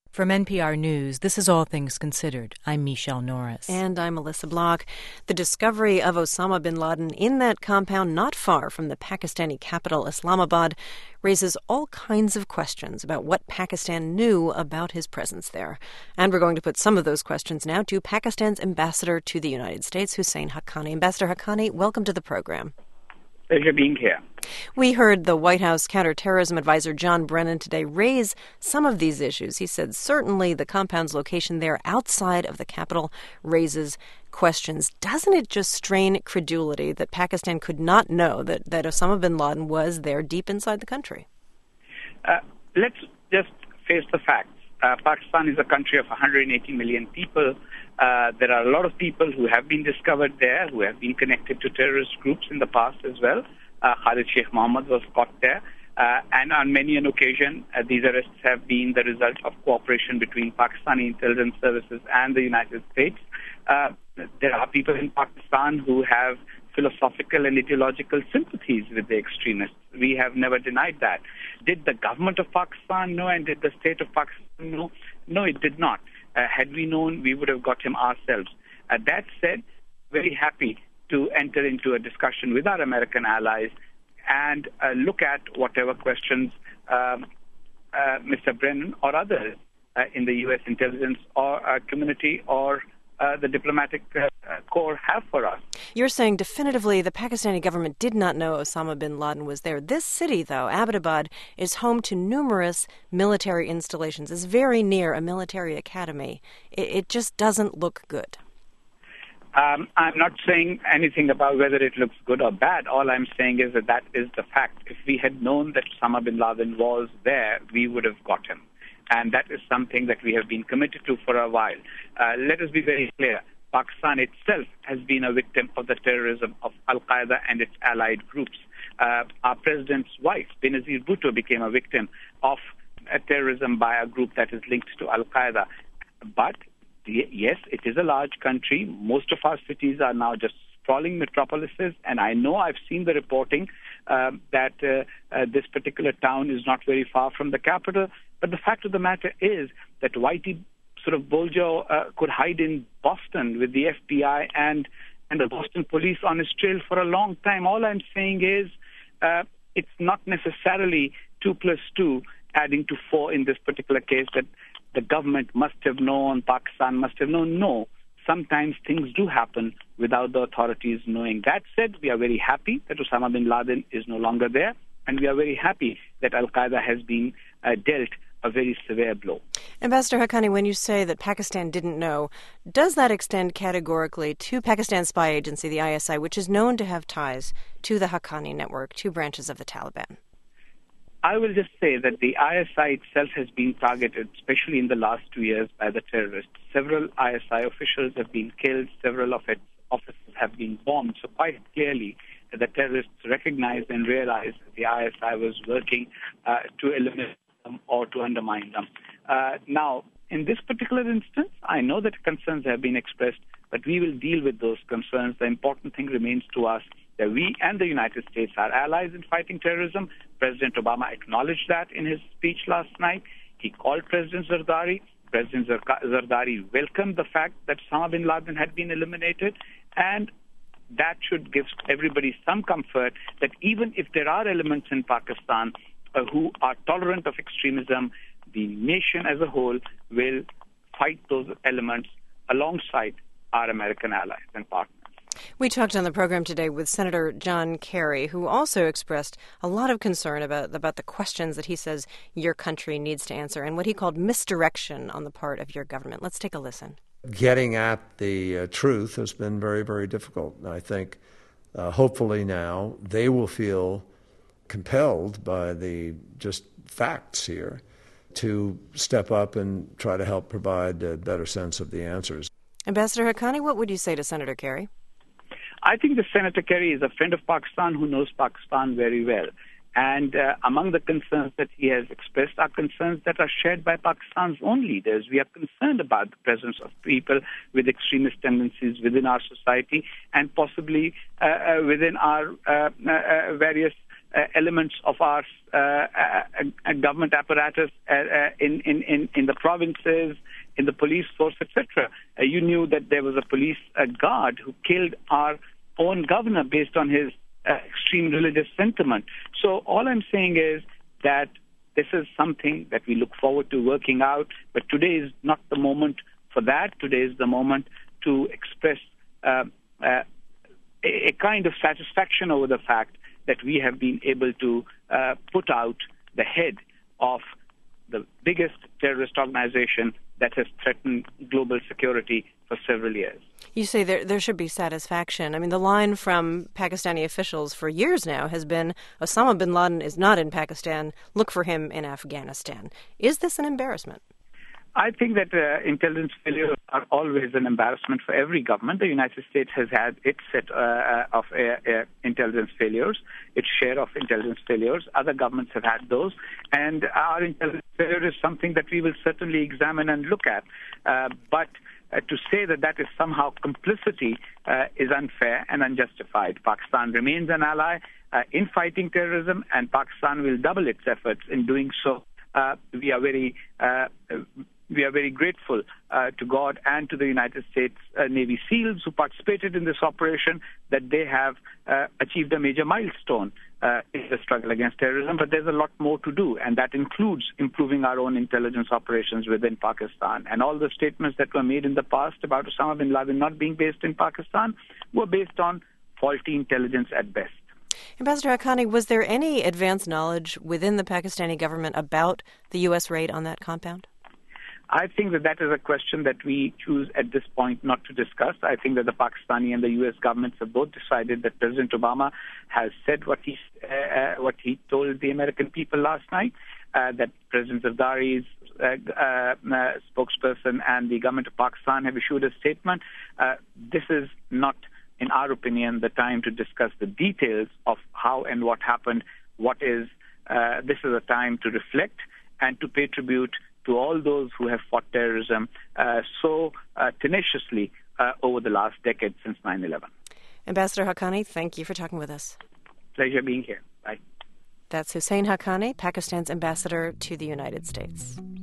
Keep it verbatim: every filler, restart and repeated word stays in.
From N P R News, this is All Things Considered. I'm Michelle Norris. And I'm Melissa Block. The discovery of Osama bin Laden in that compound not far from the Pakistani capital, Islamabad, raises all kinds of questions about what Pakistan knew about his presence there. And we're going to put some of those questions now to Pakistan's ambassador to the United States, Hussein Haqqani. Ambassador Haqqani, welcome to the program. Pleasure being here. We heard the White House counterterrorism advisor John Brennan today raise some of these issues. He said certainly the compound's location there outside of the capital raises questions. Doesn't it just strain credulity that Pakistan could not know that, that Osama bin Laden was there deep inside the country? Uh, let's just face the facts. Uh, Pakistan is a country of one hundred eighty million people. Uh, there are a lot of people who have been discovered there, who have been connected to terrorist groups in the past as well. Uh, Khalid Sheikh Mohammed was caught there. Uh, and on many an occasion, uh, these arrests have been the result of cooperation between Pakistani intelligence services and the United States. Uh, there are people in Pakistan who have philosophical and ideological sympathies with the extremists. We have never denied that. Did the government of Pakistan know and did the state of Pakistan know? No, it did not. Uh, had we known, we would have got him ourselves. Uh, that said, very happy to enter into a discussion with our American allies and uh, look at whatever questions um, uh, Mister Brennan or others uh, in the U S intelligence or uh, community or uh, the diplomatic uh, corps have for us. You're saying definitively the Pakistani government did not know Osama bin Laden was there. This city, though, Abbottabad, is home to numerous military installations. It's very near a military academy. It, it just doesn't look good. Um, I'm not saying anything about whether it looks good or bad. All I'm saying is that that is the fact. If we had known that Osama bin Laden was there, we would have got him. And that is something that we have been committed to for a while. Uh, let us be very clear. Pakistan itself has been a victim of the terrorism of Al-Qaeda and its allied groups. Uh, our president's wife, Benazir Bhutto, became a victim of uh, terrorism by a group that is linked to Al-Qaeda. But yes, it is a large country. Most of our cities are now just sprawling metropolises, and I know I've seen the reporting uh, that uh, uh, this particular town is not very far from the capital. But the fact of the matter is that Whitey sort of Bulger uh, could hide in Boston with the F B I and, and the Boston police on his trail for a long time. All I'm saying is uh, it's not necessarily two plus two adding to four in this particular case that the government must have known, Pakistan must have known. No, sometimes things do happen without the authorities knowing. That said, we are very happy that Osama bin Laden is no longer there, and we are very happy that Al-Qaeda has been uh, dealt a very severe blow. Ambassador Haqqani, when you say that Pakistan didn't know, does that extend categorically to Pakistan's spy agency, the I S I, which is known to have ties to the Haqqani network, two branches of the Taliban? I will just say that the I S I itself has been targeted, especially in the last two years, by the terrorists. Several I S I officials have been killed. Several of its offices have been bombed. So quite clearly, the terrorists recognized and realized that the I S I was working uh, to eliminate them or to undermine them. Uh, now, in this particular instance, I know that concerns have been expressed, but we will deal with those concerns. The important thing remains to us that we and the United States are allies in fighting terrorism. President Obama acknowledged that in his speech last night. He called President Zardari. President Zardari welcomed the fact that Osama bin Laden had been eliminated, and that should give everybody some comfort that even if there are elements in Pakistan uh, who are tolerant of extremism, the nation as a whole will fight those elements alongside our American allies and partners. We talked on the program today with Senator John Kerry, who also expressed a lot of concern about, about the questions that he says your country needs to answer and what he called misdirection on the part of your government. Let's take a listen. Getting at the uh, truth has been very, very difficult. And I think uh, hopefully now they will feel compelled by the just facts here to step up and try to help provide a better sense of the answers. Ambassador Haqqani, what would you say to Senator Kerry? I think that Senator Kerry is a friend of Pakistan who knows Pakistan very well. And uh, among the concerns that he has expressed are concerns that are shared by Pakistan's own leaders. We are concerned about the presence of people with extremist tendencies within our society and possibly uh, uh, within our uh, uh, various uh, elements of our uh, uh, government apparatus uh, uh, in, in, in, in the provinces, in the police force, et cetera. Uh, you knew that there was a police uh, guard who killed our own governor based on his uh, extreme religious sentiment. So all I'm saying is that this is something that we look forward to working out, but today is not the moment for that. Today is the moment to express uh, uh, a, a kind of satisfaction over the fact that we have been able to uh, put out the head of the biggest terrorist organization that has threatened global security for several years. You say there there should be satisfaction. I mean, the line from Pakistani officials for years now has been, Osama bin Laden is not in Pakistan, look for him in Afghanistan. Is this an embarrassment? I think that uh, intelligence failures are always an embarrassment for every government. The United States has had its set uh, of uh, uh, intelligence failures, its share of intelligence failures. Other governments have had those. And our intelligence failure is something that we will certainly examine and look at. Uh, but uh, to say that that is somehow complicity uh, is unfair and unjustified. Pakistan remains an ally uh, in fighting terrorism, and Pakistan will double its efforts in doing so. Uh, we are very... Uh, We are very grateful uh, to God and to the United States uh, Navy SEALs who participated in this operation, that they have uh, achieved a major milestone uh, in the struggle against terrorism. But there's a lot more to do, and that includes improving our own intelligence operations within Pakistan. And all the statements that were made in the past about Osama bin Laden not being based in Pakistan were based on faulty intelligence at best. Ambassador Haqqani, was there any advanced knowledge within the Pakistani government about the U S raid on that compound? I think that that is a question that we choose at this point not to discuss. I think that the Pakistani and the U S governments have both decided that President Obama has said what he uh, what he told the American people last night, uh, that President Zardari's uh, uh, uh, spokesperson and the government of Pakistan have issued a statement. Uh, this is not, in our opinion, the time to discuss the details of how and what happened. What is uh, this is a time to reflect and to pay tribute to all those who have fought terrorism uh, so uh, tenaciously uh, over the last decade since nine eleven. Ambassador Haqqani, thank you for talking with us. Pleasure being here. Bye. That's Hussein Haqqani, Pakistan's ambassador to the United States.